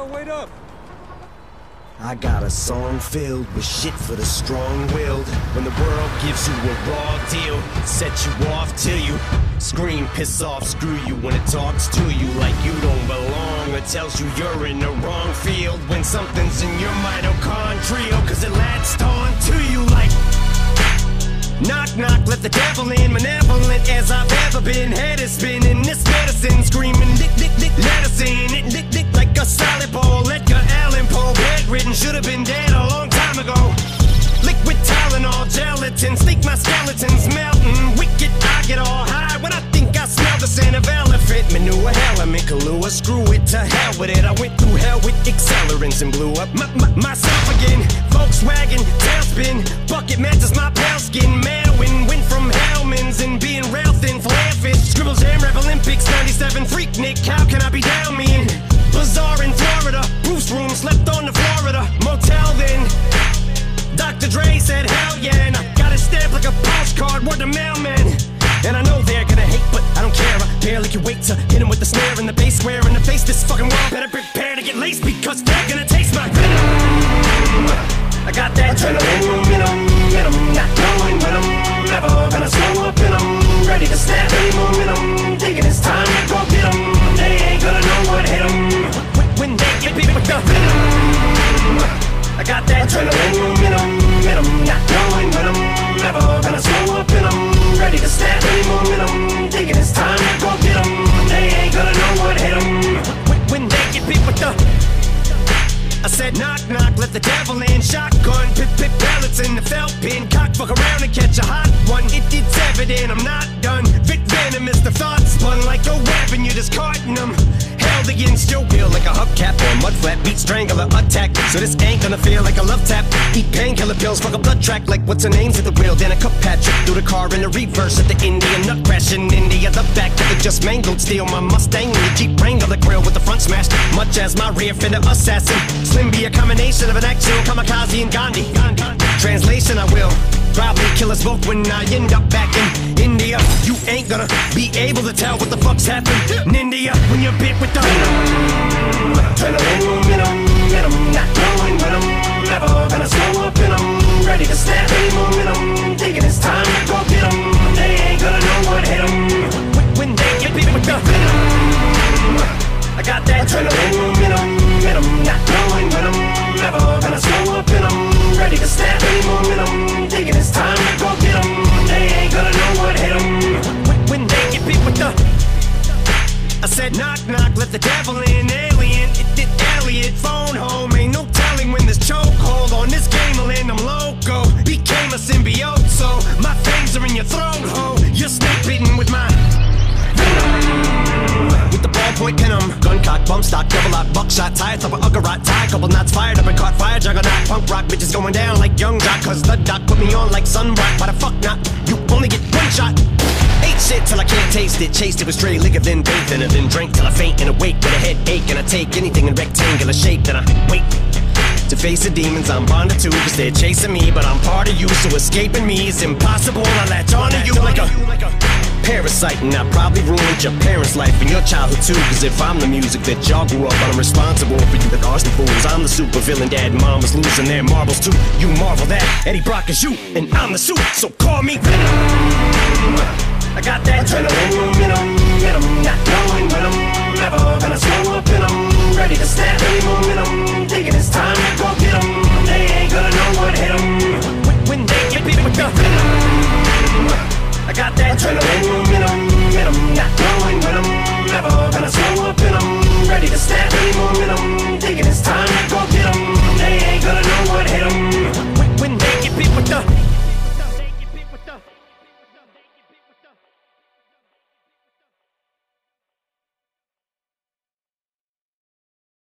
wait up. I got a song filled with shit for the strong-willed. When the world gives you a raw deal, set you off till you scream, piss off, screw you. When it talks to you like you don't belong, or tells you you're in the wrong field. When something's in your mitochondrial, cause it latched on to you like knock, knock, let the devil in. Malevolent as I've ever been. Head is spinning, this medicine screaming, dick, dick, dick, let us in. It dick, dick, like a solid ball. Edgar Allan Poe, bedridden, should have been dead a long time ago. Liquid Tylenol, gelatin, sneak my skeletons melting. Wicked, I get all high when I think I smell the scent of elephant manure. Hell, I'm in Kahlua, screw it, to hell with it. I went through hell with accelerants and blew up myself again. Volkswagen, tailspin, bucket matches my pale skin. Mailwind, went from Hellman's and being rail thin, flare fish. Scribble Jam, Rap Olympics, 97, Freak Nick, how can I be down me in? Bazaar in Florida, Bruce room, slept on the Florida motel then. Dr. Dre said hell yeah, and I got it stamped like a postcard, word to mailman. And I know they're gonna hate, but I don't care. I barely can wait to hit him with the snare and the bass square in the face. This fucking world better prepare to get laced, because they're gonna taste my venom. I got that adrenaline in 'em, not knowing when I'm never gonna slow up in 'em. Ready to snap any momentum, thinking it's time to go get 'em. They ain't gonna know what hit 'em when they get beat with the venom. I got that adrenaline in 'em, not knowing when I'm never gonna slow up in 'em. Ready to snap any momentum, thinking it's time to go get 'em. They ain't gonna know what hit 'em when they get beat with the. I said knock, knock, let the devil in. Shotgun, pip, pellets in the felt pin. Cock, fuck around and catch a hot one. It's evident I'm not done. Vic Venom is the thought spun like a weapon. You're discarding them. Held against your will like a hubcap or a mud flap. Beat strangler attack, so this ain't gonna feel like a love tap. Eat painkiller pills, fuck a blood track like what's her name's at the wheel. Then a cup Patrick through the car in the reverse at the Indian nut crash in India. The back of it just mangled, steal my Mustang and the Jeep Wrangler. The grill with the front smashed, much as my rear fender assassin. Slim be a combination of an actual kamikaze and Gandhi. Translation, I will probably kill us both when I end up back in India. You ain't gonna be able to tell what the fuck's happened in India when you're bit with the adrenaline in 'em, not knowing when I'm never gonna slow up in 'em. Ready to snap any momentum, thinking it's time to go get 'em. They ain't gonna know what hit 'em when they get bit with the venom. I got that adrenaline in 'em, not knowing when I'm never gonna slow up in 'em. Ready to snap any momentum, thinking it's time to go get 'em. They ain't gonna know what hit 'em when they get beat with the. I said knock, knock, let the devil in. Alien, it Elliot, phone home. Ain't no telling when this chokehold on this game will end. I'm loco, became a symbiote, so my fangs are in your throat, ho. You're snake bitten with my with the ballpoint pin 'em. Gun cock, bump stock, double lock, buckshot, tie top of Uggarot, tie couple knots fired up and caught fire, juggernaut, punk rock, bitches going down like young jock, cause the doc put me on like sunbrock. Why the fuck not? You only get one shot. Ate shit till I can't taste it, chased it with stray liquor, then bathed in it, then drank till I faint and awake with a headache. And I take anything in rectangular shape, then I wait to face the demons I'm bonded to, cause they're chasing me, but I'm part of you, so escaping me is impossible. I latch onto you like a parasite, and I probably ruined your parents' life and your childhood too. Cause if I'm the music that y'all grew up on, I'm responsible for you, the Austin fools. I'm the super villain, dad and mom was losing their marbles too. You marvel that Eddie Brock is you, and I'm the suit, so call me Venom. I got that adrenaline in 'em, not knowing when I'm never gonna slow up in 'em. Ready to snap any momentum, thinking it's